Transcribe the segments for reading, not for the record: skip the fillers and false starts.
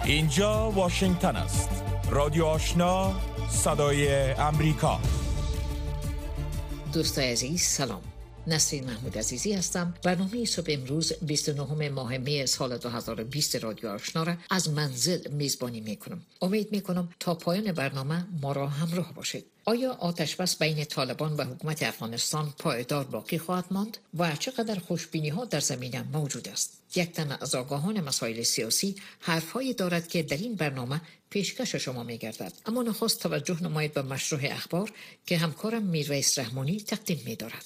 اینجا واشنگتن است. رادیو آشنا، صدای امریکا. دوستای عزیز سلام. نسرین محمود عزیزی هستم. برنامه صبح امروز 29 ماه می سال 2020 رادیو آشنا را از منزل میزبانی میکنم. امید میکنم تا پایان برنامه ما را همراه باشید. آیا آتش بس بین طالبان و حکومت افغانستان پایدار باقی خواهد ماند و چقدر خوشبینی ها در زمینه موجود است؟ یک تن از آگاهان مسائل سیاسی حرفهایی دارد که در این برنامه پیشکش شما میگردد. اما نخست توجه نمایید به مشروع اخبار که همکارم میرویس رحمانی تقدیم می‌دارد.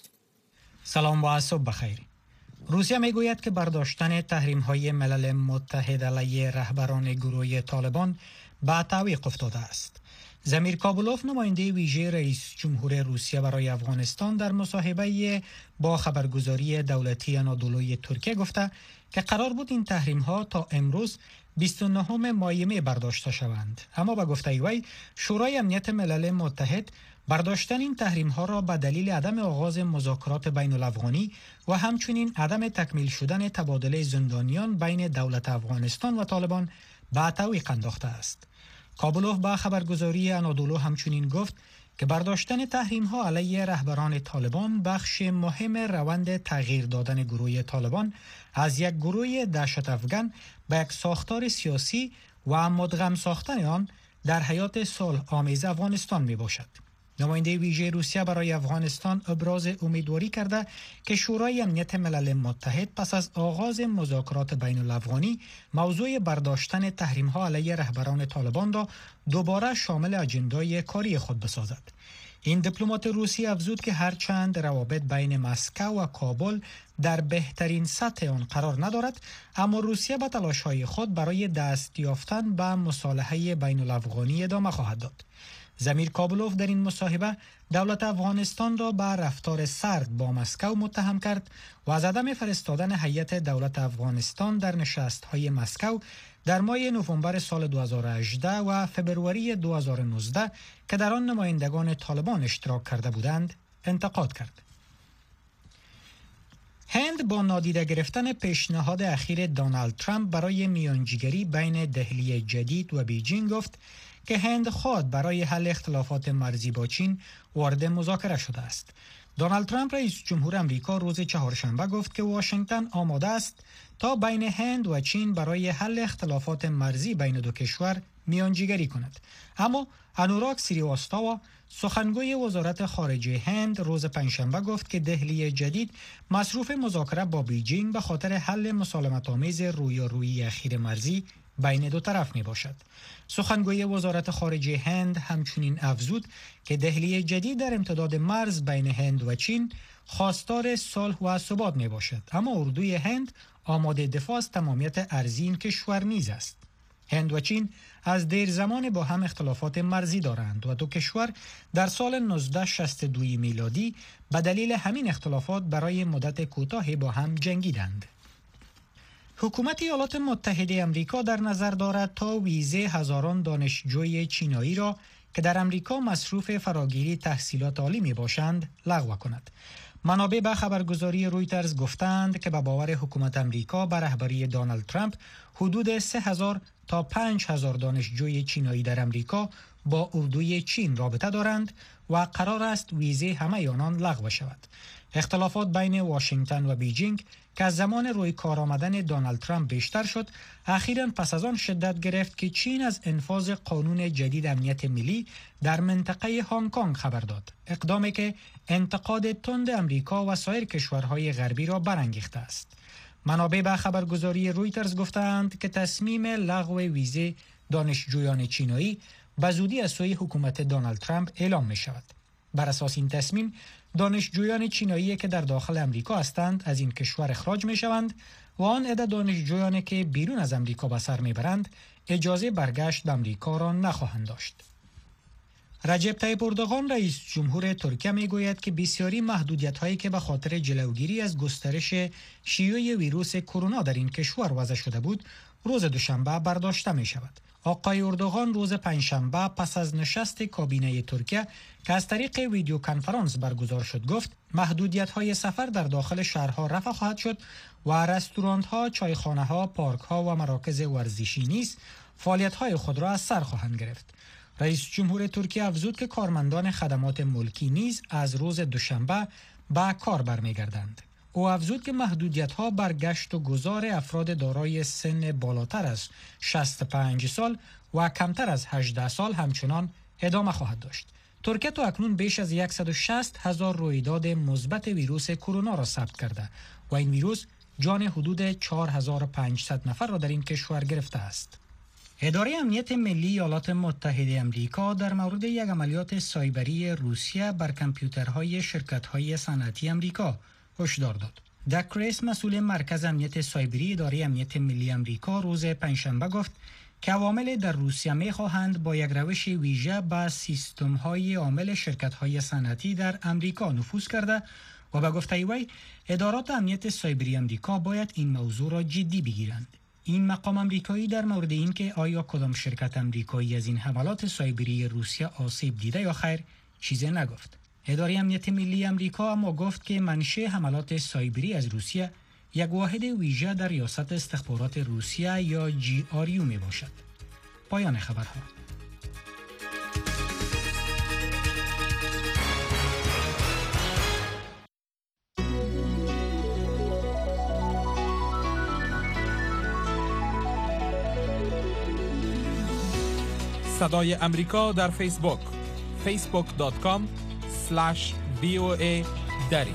سلام و صبح بخیر. روسیه میگوید که برداشتن تحریم‌های ملل متحد علیه رهبران گروه طالبان به تعویق افتاده است. زمیر کابولوف، نماینده ویژه رئیس جمهور روسیه برای افغانستان، در مصاحبه با خبرگزاری دولتی آنادولوی ترکیه گفته که قرار بود این تحریم‌ها تا امروز 29 مایه برداشته شوند، اما به گفته وی شورای امنیت ملل متحد برداشتن این تحریم‌ها را به دلیل عدم آغاز مذاکرات بین الافغانی و همچنین عدم تکمیل شدن تبادله زندانیان بین دولت افغانستان و طالبان به تعویق انداخته است. کابولوف با خبرگزاری آنادولو همچنین گفت که برداشتن تحریم‌ها علیه رهبران طالبان بخش مهم روند تغییر دادن گروه طالبان از یک گروه دهشت افغان به یک ساختار سیاسی و مدغم ساختن آن در حیات صلح آمیز افغانستان می باشد. نماینده ویژه روسیه برای افغانستان ابراز امیدواری کرده که شورای امنیت ملل متحد پس از آغاز مذاکرات بین الافغانی موضوع برداشتن تحریم‌ها علیه رهبران طالبان را دوباره شامل اجندای کاری خود بسازد. این دیپلمات روسی افزود که هرچند روابط بین مسکو و کابل در بهترین سطح آن قرار ندارد، اما روسیه به تلاش‌های خود برای دست یافتن به مصالحه بین الافغانی ادامه خواهد داد. زمیر کابولوف در این مصاحبه دولت افغانستان را به رفتار سرد با مسکو متهم کرد و از عدم فرستادن هیئت دولت افغانستان در نشست‌های مسکو در ماه نوامبر سال 2018 و فبروری 2019 که در آن نمایندگان طالبان اشتراک کرده بودند انتقاد کرد. هند با نادیده گرفتن پیشنهاد اخیر دونالد ترامپ برای میانجیگری بین دهلی جدید و بیجینگ گفت که هند خود برای حل اختلافات مرزی با چین وارد مذاکره شده است. دونالد ترامپ رئیس جمهور امریکا روز چهارشنبه گفت که واشنگتن آماده است تا بین هند و چین برای حل اختلافات مرزی بین دو کشور میانجیگری کند. اما انوراگ سریواستاوا، سخنگوی وزارت خارجه هند، روز پنجشنبه گفت که دهلی جدید مصروف مذاکره با بیجینگ به خاطر حل مسالمت‌آمیز رویارویی اخیر مرزی بین دو طرف می باشد. سخنگوی وزارت خارجه هند همچنین افزود که دهلی جدید در امتداد مرز بین هند و چین خواستار صلح و ثبات می باشد، اما اردوی هند آماده دفاع از تمامیت ارضی این کشور نیز است. هند و چین از دیر زمان با هم اختلافات مرزی دارند و دو کشور در سال 1962 میلادی به دلیل همین اختلافات برای مدت کوتاهی با هم جنگیدند. حکومت ایالات متحده امریکا در نظر دارد تا ویزه هزاران دانشجوی چینایی را که در امریکا مصروف فراگیری تحصیلات عالی می باشند لغو کند. منابع به خبرگزاری رویترز گفتند که به باور حکومت امریکا به رهبری دونالد ترامپ حدود 3000 تا 5000 دانشجوی چینایی در امریکا با اردوی چین رابطه دارند و قرار است ویزه همه آنان لغو شود. اختلافات بین واشنگتن و بیجینگ که از زمان روی کار آمدن دونالد ترامپ بیشتر شد، اخیراً پس از آن شدت گرفت که چین از انفاذ قانون جدید امنیت ملی در منطقه هنگ کنگ خبر داد، اقدامی که انتقاد تند امریکا و سایر کشورهای غربی را برانگیخته است. منابع به خبرگزاری رویترز گفتند که تصمیم لغو ویزه دانشجویان چینایی به زودی از سوی حکومت دونالد ترامپ اعلام می شود. بر اساس این تصمیم دانشجویان چینایی که در داخل امریکا هستند از این کشور اخراج می شوند و آن عده دانشجویانی که بیرون از امریکا به سر می برند اجازه برگشت به امریکا را نخواهند داشت. رجب طیب اردوغان رئیس جمهور ترکیه می گوید که بسیاری محدودیت هایی که به خاطر جلوگیری از گسترش شیوع ویروس کرونا در این کشور وضع شده بود روز دوشنبه برداشته می شود. آقای اردوغان روز پنجشنبه پس از نشست کابینه ترکیه که از طریق ویدیو کنفرانس برگزار شد گفت محدودیت‌های سفر در داخل شهرها رفع خواهد شد و رستوران‌ها، چایخانه‌ها، پارک‌ها و مراکز ورزشی نیز فعالیت‌های خود را از سر خواهند گرفت. رئیس جمهور ترکیه افزود که کارمندان خدمات ملکی نیز از روز دوشنبه به کار برمیگردند. او افزود که محدودیت‌ها بر گشت و گذار افراد دارای سن بالاتر از 65 سال و کمتر از 18 سال همچنان ادامه خواهد داشت. ترکیه تا اکنون بیش از 160,000 رویداد مثبت ویروس کرونا را ثبت کرده و این ویروس جان حدود 4500 نفر را در این کشور گرفته است. اداره امنیت ملی ایالات متحده آمریکا در مورد یک عملیات سایبری روسیه بر کامپیوترهای شرکت‌های صنعتی آمریکا هشدار داد. دک ریس، مسئول مرکز امنیت سایبری اداره امنیت ملی آمریکا، روز پنجشنبه گفت که عوامل در روسیه می‌خواهند با یک روش ویژه به سیستم‌های عامل شرکت‌های صنعتی در آمریکا نفوذ کرده و به گفته وی ادارات امنیت سایبری آمریکا باید این موضوع را جدی بگیرند. این مقام آمریکایی در مورد این که آیا کدام شرکت آمریکایی از این حملات سایبری روسیه آسیب دیده یا خیر چیزی نگفت. اداره امنیت ملی آمریکا اما گفت که منشأ حملات سایبری از روسیه یک واحد ویژه در ریاست استخبارات روسیه یا GRU می باشد. پایان خبرها. صدای امریکا در فیسبوک facebook.com/VOA دری.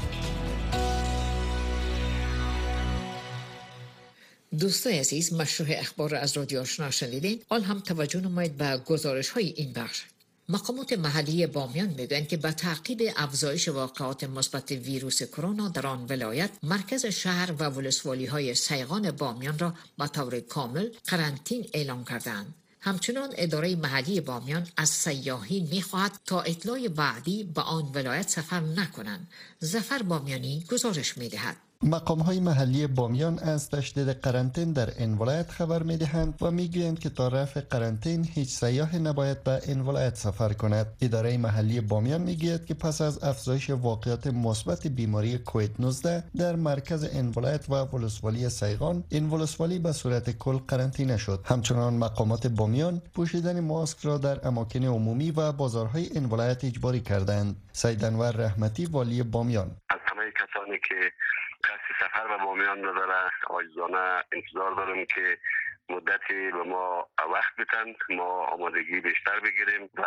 دوستای عزیز، مشروع اخبار از رادیو آشنا شنیدین. حال هم توجه نمایید به گزارش های این بخش. مقامات محلی بامیان میگویند که به تعقیب افزایش واقعات مثبت ویروس کرونا در آن ولایت، مرکز شهر و ولسوالی های سیغان بامیان را به طور کامل قرنطین اعلام کردند. همچنان اداره محلی بامیان از سیاحین می‌خواهد تا اطلاع بعدی به آن ولایت سفر نکنند. ظفر بامیانی گزارش می‌دهد. مقام‌های محلی بامیان از تشدید قرنطین در این ولایت خبر می‌دهند و می‌گویند که تا رفع قرنطین هیچ سیاح نباید به این ولایت سفر کند. اداره محلی بامیان می‌گوید که پس از افزایش واقعات مثبت بیماری کووید 19 در مرکز این ولایت و ولسوالی سیغان، این ولسوالی به صورت کل قرنطینه شد. همچنان مقامات بامیان پوشیدن ماسک را در اماکن عمومی و بازارهای این ولایت اجباری کردند. سید انور رحمتی، والی بامیان: از همه کسانی که قصد سفر به بامیان نداره، عاجزانه انتظار دارم که مدتی به ما وقت بدن، ما آمادگی بیشتر بگیریم و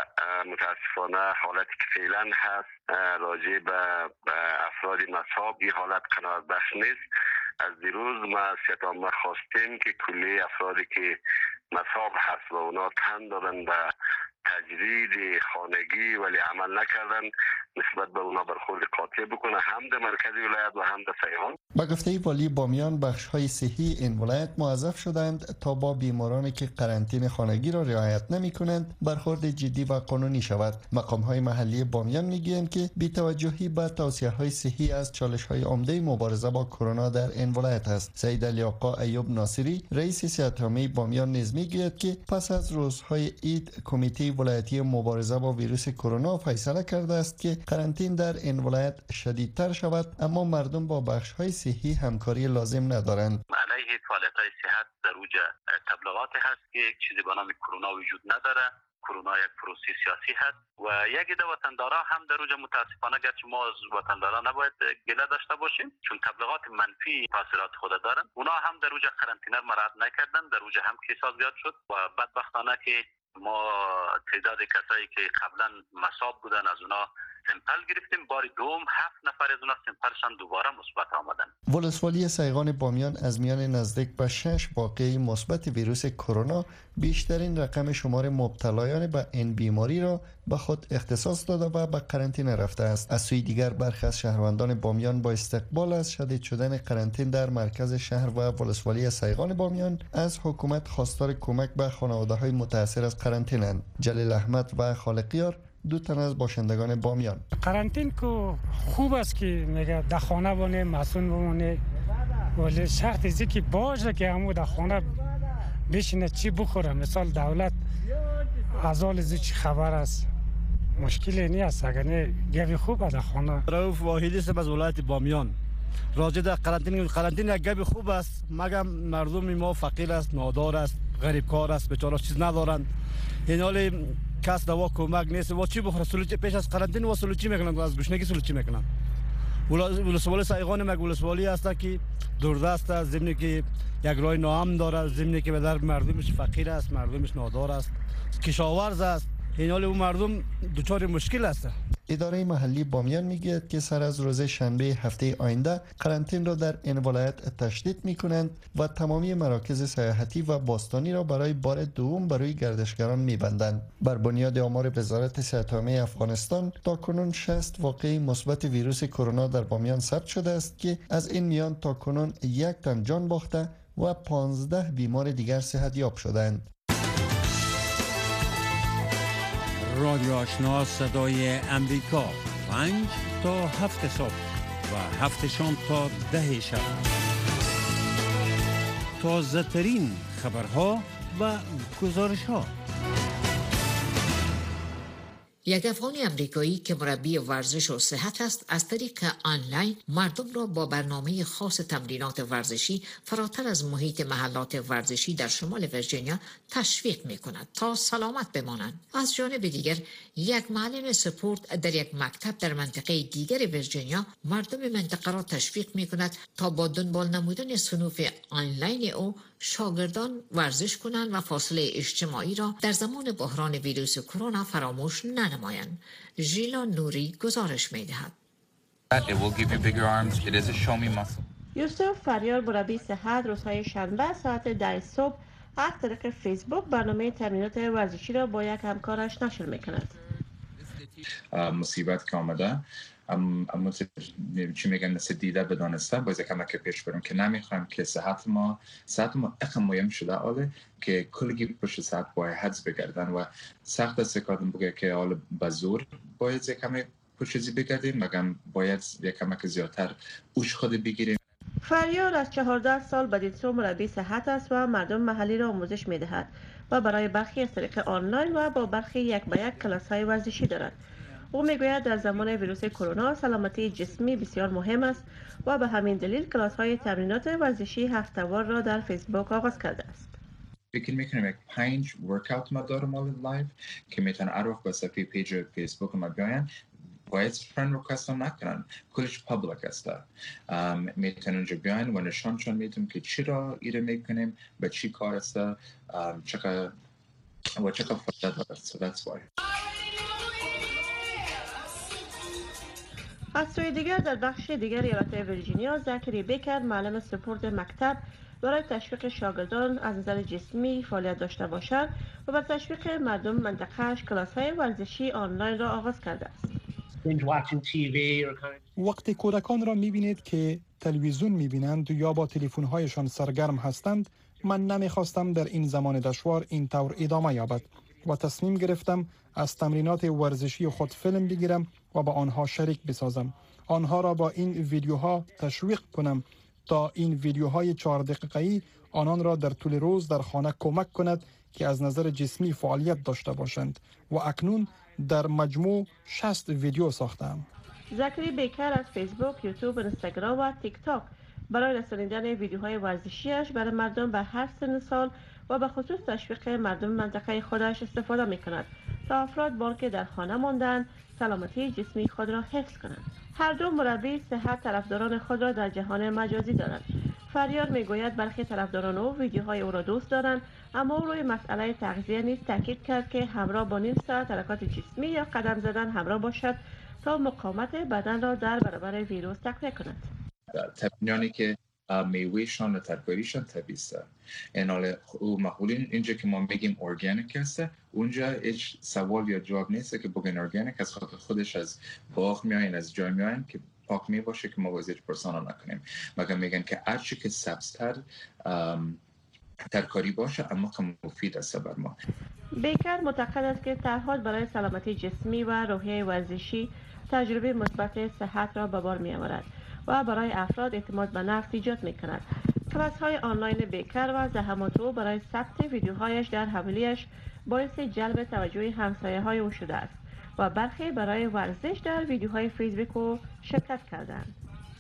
متاسفانه حالتی که فعلا هست راجع به افراد مصاب این حالت قناعت بخش نیست. از دیروز ما ستامه خواستیم که کلی افرادی که مصاب هست و اونا تن دادن به تجدید خانگی ولی عمل نکردن، نسبت به اونا برخورد قاطع بکنه، هم در مرکز ولایت و هم در سیغان. با گفته والی بامیان، بخش‌های صحی این ولایت موظف شدند تا با بیمارانی که قرنطینه خانگی را رعایت نمی‌کنند برخورد جدی و قانونی شود. مقام‌های محلی بامیان می‌گویند که بی‌توجهی به توصیه‌های صحی از چالش‌های عمده مبارزه با کرونا در این ولایت است. سید علی آقا ایوب ناصری، رئیس صحت‌عامه بامیان، نیز می‌گوید که پس از روزهای عید کمیته ولایتی مبارزه با ویروس کرونا فیصله کرده است که قرنطین در این ولایت شدیدتر شود، اما مردم با بخش‌های صحی همکاری لازم ندارند. علیه فعالیت‌های صحت در اوج تبلیغات هست که یک چیزی به نام کرونا وجود نداره. کرونا یک پروسه سیاسی هست و یک عده وطندارا هم در اوج متاسفانه، گرچه ما از وطندارا نباید گله داشته باشیم چون تبلیغات منفی تاثیرات خود دارن، اونا هم در اوج قرنطینه مراعات نکردن، در اوج هم کیسا زیاد شد و بدبختانه که ما تعداد کسایی که قبلا مصاب بودن از اونا سمپل گرفتیم، بار دوم 7 نفر از اونا سمپلشان دوباره مثبت آمدن. ولسوالی سیغان بامیان از میان نزدیک به 6 واقعه مثبت ویروس کرونا بیشترین رقم شمار مبتلایان به این بیماری را به خود اختصاص داده و به قرنطینه رفته است. از سوی دیگر برخی از شهروندان بامیان با استقبال از شدید شدن قرنطین در مرکز شهر و ولسوالی سیغان بامیان از حکومت خواستار کمک به خانواده‌های متاثر از قرنطینند. جلیل احمد و خالقیار، دو تن از باشندگان بامیان: قرنطین کو خوب است که میگه در خانه بمونه، مسئول بمونه، ولی شرط است که باشه که همو در خانه بشینه چی بخوره. مثال دولت از حال چی خبر است، مشکلی نیست. اگر نه گوی خوب است خانه. رؤوف واحدی است از ولایت بامیان. راجع در قرنطینه یک گوی خوب است، مگر مردم ما فقیر است، نادار است، غریب کار است، بیچاره چیز ندارند. این حال کس دوا کمک نیست. و چی بخوره؟ سلوچی پیش از قرنطینه و سلوچی میکنن، از گشنگی سلوچی میکنن. ولسوالی سایغان مگ ولسوالی است که دوردست است، ضمن که یک راه ناامن داره، ضمن که به در مردمش فقیر است، مردمش نادار است، کشاورز است. این حال اون مردم دچار مشکل است. اداره محلی بامیان میگوید که سر از روز شنبه هفته آینده قرنطینه را در این ولایت تشدید میکنند و تمامی مراکز سیاحتی و باستانی را برای بار دوم برای گردشگران میبندند. بر بنیاد آمار وزارت صحت عامه افغانستان تاکنون 60 واقعه مثبت ویروس کرونا در بامیان ثبت شده است که از این میان تاکنون 1 تن جان باخته و 15 بیمار دیگر صحت یاب شدند. رادیو آشنا صدای امریکا 5 تا 7 صبح و 7 شام تا 10 شب. تازه ترین خبرها و گزارش ها. یک افغان امریکایی که مربی ورزش و صحت است از طریق آنلاین مردم را با برنامه خاص تمرینات ورزشی فراتر از محیط محلات ورزشی در شمال ویرجینیا تشویق می کند تا سلامت بمانند. از جانب دیگر یک معلم سپورت در یک مکتب در منطقه دیگر ویرجینیا مردم منطقه را تشویق می کند تا با دنبال نمودن صنوف آنلاین او شاگردان ورزش کنند و فاصله اجتماعی را در زمان بحران ویروس کرونا فراموش ننمایند. ژیلا نوری گزارش می‌دهد. یوسف فریار مربی صحت روزهای شنبه ساعت 10 صبح از طریق فیسبوک برنامه تمرینات ورزشی را با یک همکارش نشر می‌کند. مصیبت که آمده اما چی میگن مثل دیده بدانسته باید کمک پیش بریم که نمیخوایم که صحت ما اقم مهم شده آله که کلگی پشت صحت باید حدس بگردن و سخت است کادم بگه که آله بزور باید کمی پشت بگردیم مگم باید کمک زیادتر اوش خود بگیریم. فریار از 14 سال بدیدسو مربی صحت است و مردم محلی را آموزش میدهد و برای برخی از طریق آنلاین و با برخی یک به یک کلاس های ورزشی دارد. او میگوید در زمان ویروس کرونا سلامتی جسمی بسیار مهم است و به همین دلیل کلاس های تمرینات ورزشی هفته‌وار را در فیسبوک آغاز کرده است. فکر میکنم یک 5 ورکاوت ما دارم آل لایو که میتونن هر وقت به صفحه پیج فیسبوک ما بیاین، باید فرند ریکوست نکنن، کلش پابلیک است. میتونن اونجا بیاین و نشانشون میدم که چی را ایره میکنیم، به چی کار است، چقدر فایده داره. So that's why. از سوی دیگر در بخش دیگر ایالت ویرجینیا زکری بیکر معلم سپورت مکتب برای تشویق شاگردان از نظر جسمی فعالیت داشته باشند و بر تشویق مردم منطقه‌اش کلاس‌های ورزشی آنلاین را آغاز کرده است. وقتی کودکان را می‌بینید که تلویزیون می‌بینند یا با تلفن‌هایشان سرگرم هستند، من نمی‌خواستم در این زمان دشوار این طور ادامه یابد و تصمیم گرفتم از تمرینات ورزشی خود فیلم بگیرم و با آنها شریک بسازم. آنها را با این ویدیوها تشویق کنم تا این ویدیوهای 4 دقیقه‌ای آنان را در طول روز در خانه کمک کند که از نظر جسمی فعالیت داشته باشند و اکنون در مجموع 60 ویدیو ساختم. زکری بیکر از فیسبوک، یوتیوب، اینستاگرام و تیک تاک برای رسانیدن ویدیوهای ورزشیش برای مردم به هر سن سال و به خصوص تشویق مردم منطقه خودش استفاده می کند تا افراد بار که در خانه ماندن سلامتی جسمی خود را حفظ کنند. هر دو مربی صحت طرفداران خود را در جهان مجازی دارند. فریار میگوید برخی طرفداران او ویدیوهای او را دوست دارند، اما او روی مسئله تغذیه نیز تاکید کرد که همراه با نیم ساعت حرکات جسمی یا قدم زدن همراه باشد تا مقاومت بدن را در برابر ویروس تقویت کند. تمرینانی که میوهشان و ترکاریشان طبیعی است. اینال او معقولین اینجا که ما میگیم ارگانیک است، اونجا هیچ سوال یا جواب نیست که بگن ارگانیک از خودش از باغ میاین، از جای میاین که پاک می باشه که ما وزیر پرسانا نکنیم. مگر میگن که هرچی که سبزتر ترکاری باشه اما که مفید است بر ما. بیکر معتقد است که طرح‌ها برای سلامتی جسمی و روحیه ورزشی تجربه مثبت صحت را به بار می‌آورد و برای افراد اعتماد به نفس ایجاد می‌کند. کلاس‌های آنلاین بیکر و زحمات او برای ثبت ویدیوهایش در حوالیش باعث جلب توجه همسایه‌های او شده است و برخی برای ورزش در ویدیوهای فیسبوک او شرکت کردند.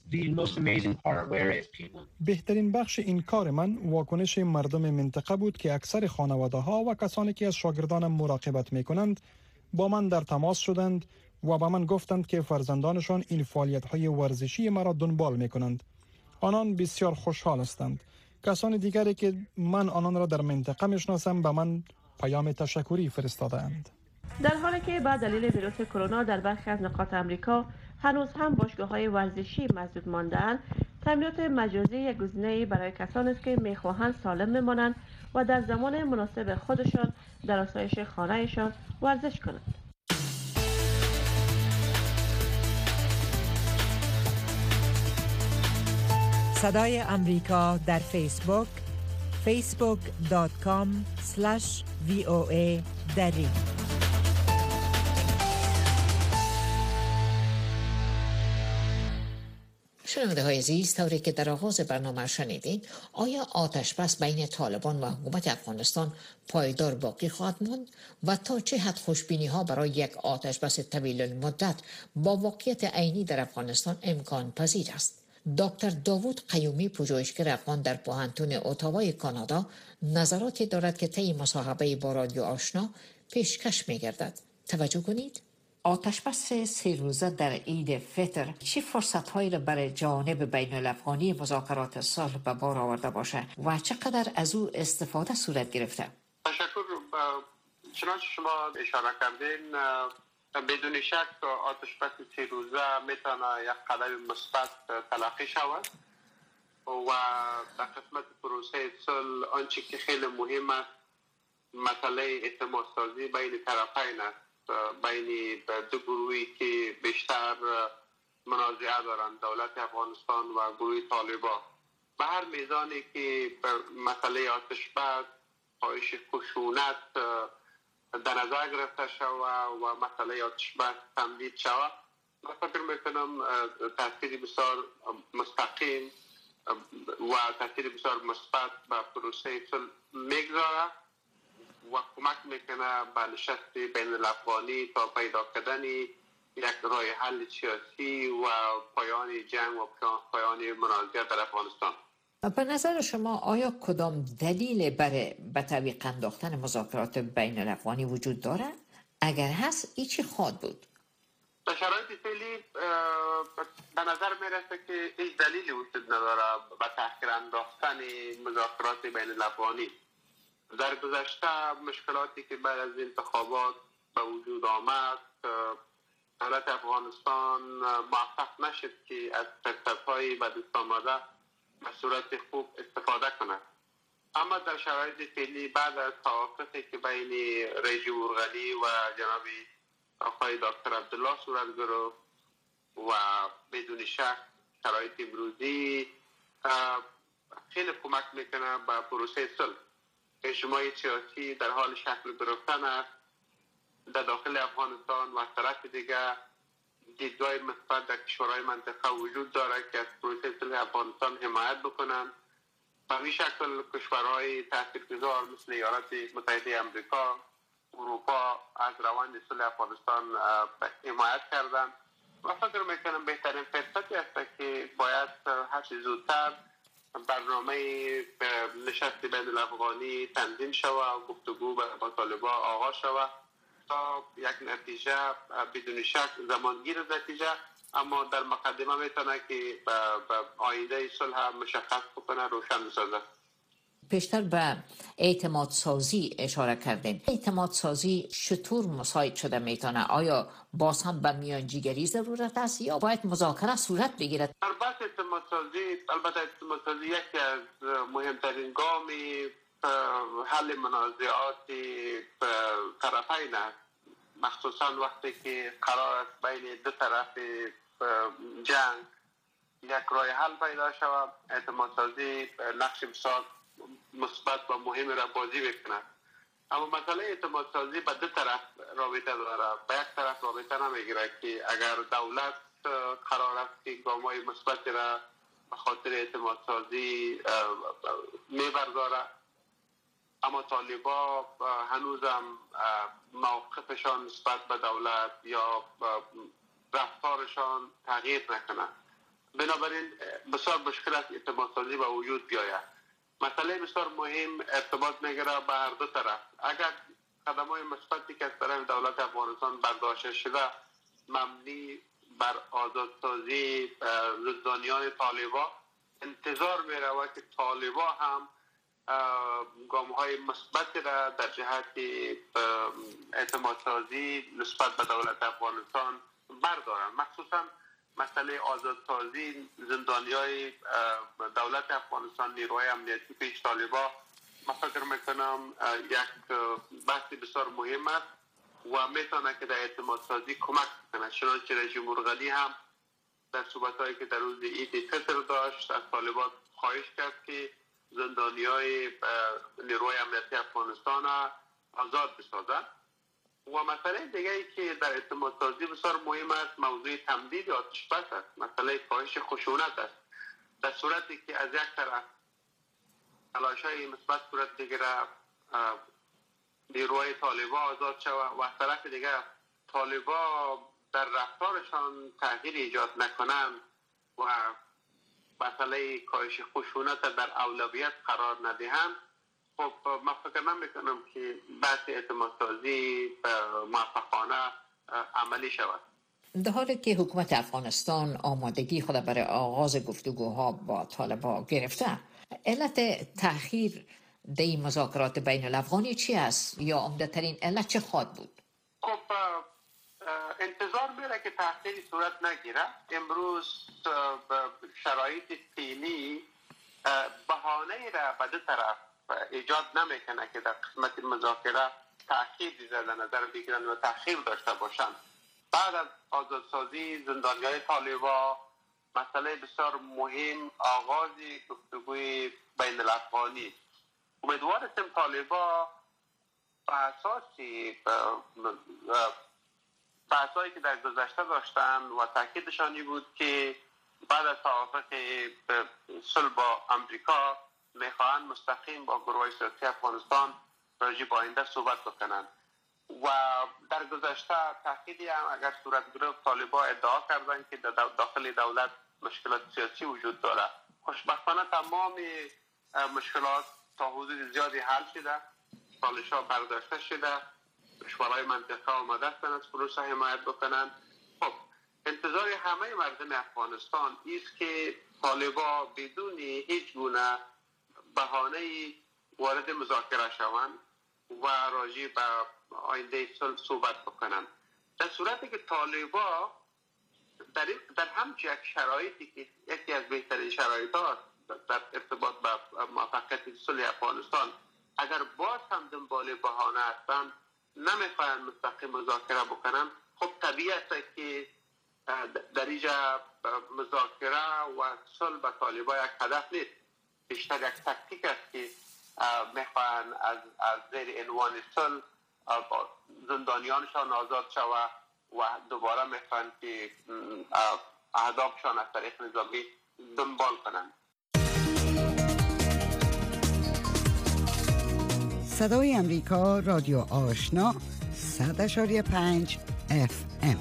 بهترین بخش این کار من واکنش مردم منطقه بود که اکثر خانواده ها و کسانی که از شاگردانم مراقبت می کنند با من در تماس شدند و با من گفتند که فرزندانشان این فعالیت های ورزشی مرا دنبال می کنند. آنان بسیار خوشحال هستند. کسان دیگری که من آنان را در منطقه می شناسم به من پیام تشکری فرستادند. در حالی که با دلیل ویروس کرونا در برخی از نقاط آمریکا هنوز هم باشگاه‌های ورزشی مسدود مانده‌اند، تمرینات مجازی یک گزینه‌ای برای کسانی است که می‌خواهند سالم بمانند و در زمان مناسب خودشان در آسایش خانه‌شان ورزش کنند. صدای امریکا در فیسبوک facebook.com/VOA دری. شنونده های عزیز، طوری که در آغاز برنامه شنیدین، آیا آتش بس بین طالبان و حکومت افغانستان پایدار باقی خواهد ماند و تا چه حد خوشبینی ها برای یک آتش بس طویل المدت با واقعیت عینی در افغانستان امکان پذیر است؟ دکتر داوود قیومی، پژوهشگر افغان در پوهنتون اتاوای کانادا، نظراتی دارد که طی مصاحبه با رادیو آشنا پیشکش می‌گردد. توجه کنید. آتش بس 3 روزه در عید فطر چه فرصت‌هایی را برای جانب بین الافغانی مذاکرات صلح به بار آورده باشه و چقدر از او استفاده صورت گرفته؟ تشکر. چنانچه شما اشاره کردین، بدون شک آتش بس 3 روزه میتونه یک قدم مثبت تلقی شود و در قسمت پروسه صلح آنچه که خیلی مهم است مسئله اعتماد سازی بین طرفین است، بین دو گروهی که بیشتر منازعه دارند، دولت افغانستان و گروه طالبان. به هر میزانی که مسئله آتش بس، کاهش خشونت در نظر گرفته شود و مسئله آتش بس تمدید شود، من فکر میکنم تاثیر بسیار مستقیم و تاثیر بسیار مثبت به پروسه صلح میگذارد و کمک میکنه به نشست بین الافغانی تا پیدا کردن یک راه حل سیاسی و پایان جنگ و پایان منازعه در افغانستان. به نظر شما آیا کدام دلیل برای به تعویق انداختن مذاکرات بین الافغانی وجود دارد؟ اگر هست ای چی خواهد بود؟ در شرایط فعلی به نظر میرسه که هیچ دلیلی وجود نداره به تأخیر انداختن مذاکرات بین الافغانی. در گذشته مشکلاتی که بعد از انتخابات به وجود آمد، دولت افغانستان موفق نشد که از فرصت‌های به دست آمده به صورت خوب استفاده کند. اما در شرایط فعلی بعد از توافقی که بین رئیس جمهور غنی و جناب آقای دکتر عبدالله صورت گرفت و بدون شک شرایط امروزی خیلی کمک میکنه به پروسه صلح. اجتماع سیاسی در حال شکل گرفتن است در داخل افغانستان و از طرف دیگر دیدگاه مثبت در کشورهای منطقه وجود دارد که از پروسه صلح افغانستان حمایت بکنند. به همین شکل کشورهای تاثیرگذار مثل ایالات متحده آمریکا، اروپا از روند صلح افغانستان حمایت کردند و فکر میکنم بهترین فرصتی است که باید هر چه زودتر برنامه نشست بین الافغانی تنظیم شود و گفتگو با طالبان آغاز شود تا یک نتیجه بدون شک زمانگیر نتیجه، اما در مقدمه میتونه که به آینده صلح مشخص بکنه، روشن بسازه. پیشتر به اعتماد سازی اشاره کردین. اعتماد سازی چطور مساعد شده میتونه؟ آیا باز هم به میانجیگری ضرورت است یا باید مذاکره صورت بگیرد؟ در بحث اعتماد سازی، البته اعتماد سازی یکی از مهمترین گامی حل منازعات طرفین است، مخصوصا وقتی که قرار است بین دو طرف جنگ یک راه حل پیدا شود. اعتماد سازی نقش بسیار مثبت و مهم را بازی میکند. اما مسئله اعتماد سازی به دو طرف رابطه داره. به یک طرف رابطه نمیگیره که اگر دولت قرار است که گام‌های مثبتی را به خاطر اعتماد سازی میبرداره. اما طالبا هنوزم موقفشان نسبت به دولت یا رفتارشان تغییر نکنه. بنابراین بسیار مشکل است اعتماد سازی به وجود بیاید. مسئله بسیار مهم ارتباط میگیره به هر دو طرف. اگر قدم‌های مثبتی که از طرف دولت افغانستان برداشته شده مبنی بر آزادسازی زندانیان طالبا، انتظار می‌رود که طالبا هم گام‌های مثبتی را در جهت اعتماد سازی نسبت به دولت افغانستان بردارند. مخصوصا مسئله آزادسازی زندانیای دولت افغانستان، نیروهای امنیتی پیش طالبا، من فکر میکنم یک بحث بسیار مهم است و میتونه که در اعتماد سازی کمک کنه. چنانچه رژیم جمهوری غنی هم در صحبت‌هایی که در روز عید فطر داشت از طالبان خواهش کرد که زندانیای نیروهای امنیتی افغانستان آزاد بسازند. و مسئله دیگه ای که در اعتماد سازی بسیار مهم است موضوع تمدید آتش بس است. مسئله کاهش خشونت است. در صورتی که از یک طرف تلاش‌های مثبت صورت بگیره نیروهای طالبا آزاد شود و از طرف دیگه طالبا در رفتارشان تغییر ایجاد نکنند و مسئله کاهش خشونت در اولویت قرار ندهند، خب من فکر نمی‌کنم که بحث اعتماد سازی موفقانه عملی شود. در حالی که حکومت افغانستان آمادگی خود برای آغاز گفتگوها با طالبان گرفته، علت تأخیر در این مذاکرات بین الافغانی چی است یا عمده‌ترین علت چه خواهد بود؟ خب انتظار میره که تأخیری صورت نگیره. امروز شرایط فعلی بهانه‌ای را به دو طرف ایجاد نمیکنه که در قسمت مذاکره تأخیر در نظر بگیرن و تأخیر داشته باشند. بعد از آزادسازی زندانیان طالبان مسئله بسیار مهم آغاز گفتگوی بین الافغانی. امیدوار هستیم طالبان به اساسی که در گذشته داشتن و تاکیدشانی بود که بعد از توافق صلح با امریکا میخواهند مستقیم با گروه سیاسی افغانستان راجع به آینده صحبت بکنند و در گذشته تاکیدی هم اگر صورت گرفت طالبان ادعا کردند که داخل دولت مشکلات سیاسی وجود داره. خوشبختانه تمام مشکلات تا حدود زیادی حل شده، چالش‌ها برداشته شده، کشورهای منطقه آماده هستند از پروسه حمایت بکنند. خب انتظار همه مردم افغانستان است که طالبان بدون هیچ گونه بهانه‌ای وارد مذاکره شوند و راجع به آینده صلح صحبت بکنند. در صورتی که طالبان در همچین یک شرایطی که یکی از بهترین شرایط هاست در ارتباط با موفقیت صلح افغانستان، اگر باز هم دنبال بهانه هستند نمیخواهند مستقیم مذاکره بکنند، خب طبیعی است که در اینجا مذاکره و صلح با طالبان یک هدف نیست، بیشتر یک تاکتیک است که میخواهند از زیر عنوان صلح زندانیانشان آزاد شود و دوباره میخواهند که اهدافشان از طریق نظامی دنبال کنند. صدای امریکا، رادیو آشنا، 100.5 FM.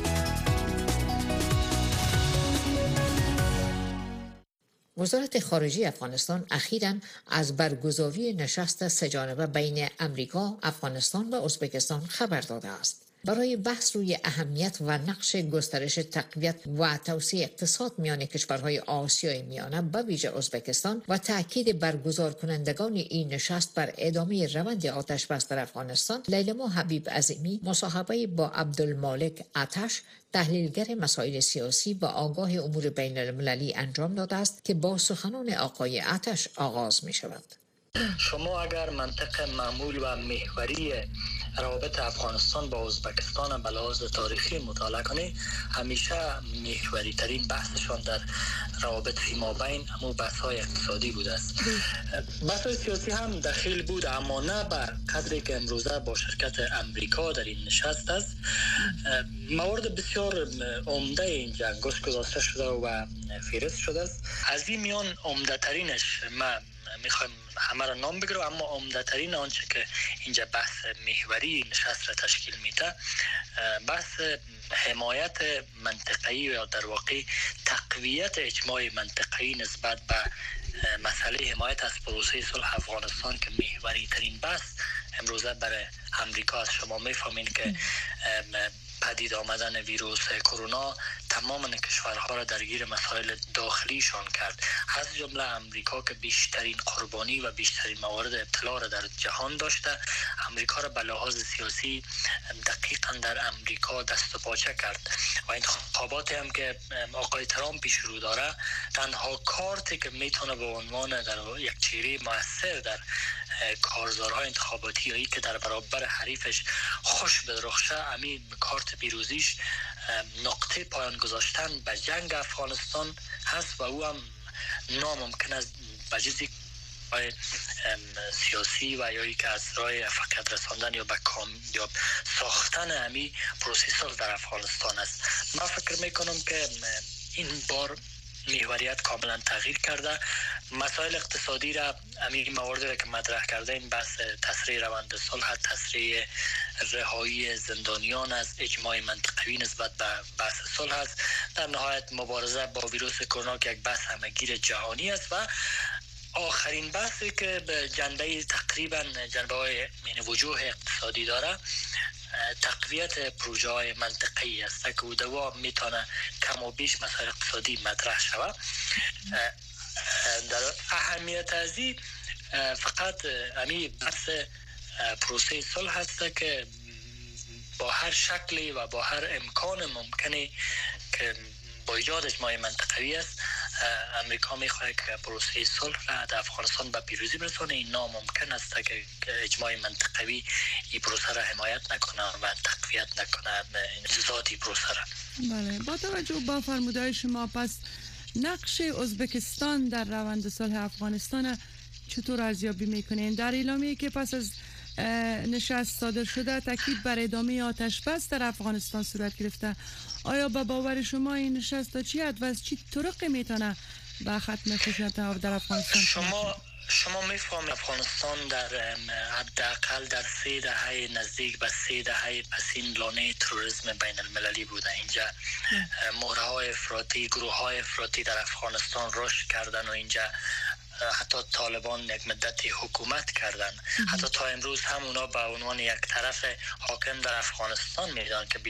وزارت خارجه افغانستان اخیراً از برگزاری نشست سه‌جانبه بین امریکا، افغانستان و ازبکستان خبر داده است. برای بحث روی اهمیت و نقش گسترش تقویت و توسعه اقتصاد میان کشورهای آسیای میانه به ویژه ازبکستان و تاکید برگزار کنندگان این نشست بر ادامه روند آتش بس در افغانستان، لیلما حبیب عظیمی مصاحبه با عبدالمالک آتش، تحلیلگر مسائل سیاسی و آگاه امور بین المللی انجام داده است که با سخنان آقای آتش آغاز می شود. شما اگر منطق معمول و محوری روابط افغانستان با ازبکستان به لحاظ تاریخی مطالعه کنید، همیشه محوری ترین بحثشان در روابط فیما بین همون بحث های اقتصادی بوده است. بحث های سیاسی هم دخیل بود، اما نه به قدری که امروزه با شرکت امریکا در این نشست است. موارد بسیار عمده این جنگ گذاشته شده و فهرست شده است. از این میان عمده ترینش ما میخوایم همه را نام بگیرم، اما عمده ترین آنچه که اینجا بحث محوری نشست را تشکیل میده بحث حمایت منطقه‌ای یا در واقع تقویت اجماع منطقه‌ای نسبت به مسئله حمایت از پروسه صلح افغانستان که محوری ترین بحث امروزه برای امریکا است. شما میفهمید که پدید آمدن ویروس کرونا تمام کشورها را درگیر مسائل داخلیشان کرد، از جمله امریکا که بیشترین قربانی و بیشترین موارد ابتلا را در جهان داشته. امریکا را به لحاظ سیاسی دقیقاً در امریکا دست و پاچه کرد و انتخاباتی هم که آقای ترامپ پیش رو داره، تنها کارتی که میتونه به عنوان در یک چهره مؤثر در کارزارهای انتخاباتی هایی که در برابر حریفش خوش بدرخشه، همین کارت پیروزیش نقطه پایان گذاشتن به جنگ افغانستان هست و او هم ناممکن است به جزی سیاسی و یا که از راه فقط رساندن یا به یا ساختن همی پروسیسال در افغانستان است. من فکر میکنم که این بار محوریت کاملا تغییر کرده. مسائل اقتصادی را، همین مواردی را که مطرح کرده، این بحث تسریع روند صلح، تسریع رهایی زندانیان از اجماع منطقوی نسبت به بحث صلح است. در نهایت مبارزه با ویروس کرونا که یک بحث همگیر جهانی است و آخرین بحثی که به جنبه تقریبا جنبه وجوه اقتصادی داره، تقویت پروژه های منطقه‌ای است که او دوام میتونه کم و بیش مسائل اقتصادی مطرح شود. در اهمیت ازی فقط همین بحث پروسه صلح هست که با هر شکلی و با هر امکان ممکنی که با ایجاد اجماع منطقوی است، امریکا میخواهد که پروسه صلح را در افغانستان به پیروزی برسونه. این ناممکن است که اجماع منطقوی این پروسه را حمایت نکنه و تقویت نکنه ذاتی پروسه را. بله، با توجه به فرمودهای شما، پس نقش ازبکستان در روند صلح افغانستان چطور ارزیابی میکنین؟ در اعلامیه‌ای که پس از نشست صادر شده تاکید بر ادامه آتش بس در افغانستان صورت گرفته. آیا به باور شما این نشست تا چی حد و از چی طرق میتونه به ختم خشونت در افغانستان؟ شما میفهمید افغانستان در حداقل در 3 دهه نزدیک به 3 دهه پسین لانه تروریسم بین المللی بوده. اینجا مهرهای افراطی، گروه های افراطی در افغانستان رشد کردن و اینجا حتی طالبان یک مدتی حکومت کردن. حتی تا امروز هم اونا به عنوان یک طرف حاکم در افغانستان میدان که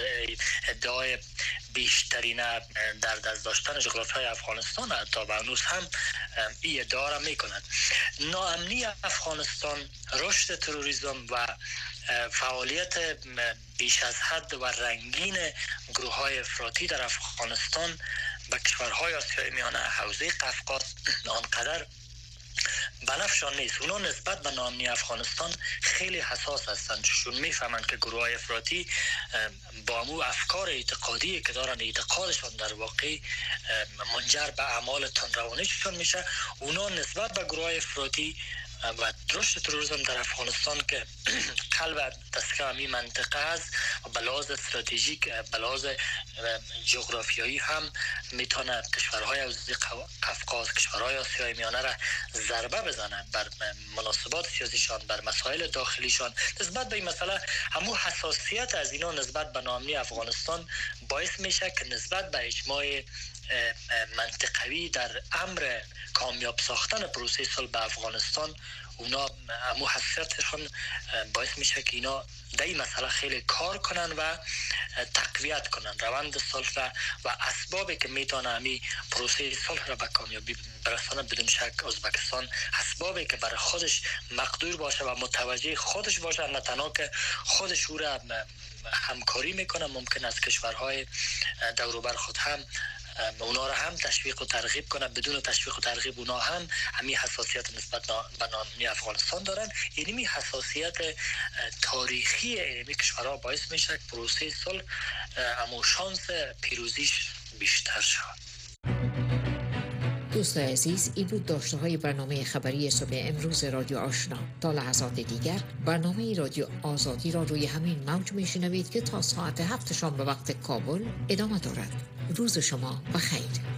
ادعای بیشترین در دست داشتن جغرافیای افغانستان حتی به هنوز هم این ادعا را میکنند. ناامنی افغانستان، رشد تروریسم و فعالیت بیش از حد و رنگین گروه های افراطی در افغانستان به کشورهای آسیای میانه حوزه قفقاز آنقدر بنفشان نیست. اونا نسبت به ناامنی افغانستان خیلی حساس هستند، چون میفهمند که گروه های افراطی با امو افکار اعتقادی که دارن، اعتقادشان در واقع منجر به اعمال تندروانیشان میشه. اونا نسبت به گروه های افراطی و رشد تروریسم در افغانستان که قلب دستگاه منطقه است و به لحاظ استراتژیک، به لحاظ جغرافیایی هم میتونه کشورهای حوزه قفقاز، کشورهای آسیای میانه را ضربه بزنه بر مناسبات سیاسیشان، بر مسائل داخلیشان. نسبت به این مسئله همو حساسیت از اینا نسبت به ناامنی افغانستان باعث میشه که نسبت به اجماع منطقوی در امر کامیاب ساختن پروسه صلح به افغانستان، اونا همو حساسیتشون باعث میشه که اینا در این مسئله خیلی کار کنن و تقویت کنن روند صلح را و اسبابی که میتونه همی پروسه صلح را به کامیابی برسانه. بدون شک ازبکستان اسبابی که برای خودش مقدور باشه و متوجه خودش باشه، نه تنها که خودش او را همکاری میکنه، ممکن است کشورهای دور و بر خود هم اونا را هم تشویق و ترغیب کنه. بدون تشویق و ترغیب اونا هم همین حساسیت نسبت به نان افغانستان دارن. اینمی حساسیت تاریخی اینمی کشورها باعث میشه که پروسه صلح اما شانس پیروزیش بیشتر شود. دوستان عزیز، این بود داشته های برنامه خبری صبح امروز رادیو آشنا. تا لحظات دیگر برنامه رادیو آزادی را روی همین موج میشنوید که تا ساعت 7 شام به وقت کابل ادامه دارد. روز شما بخیر.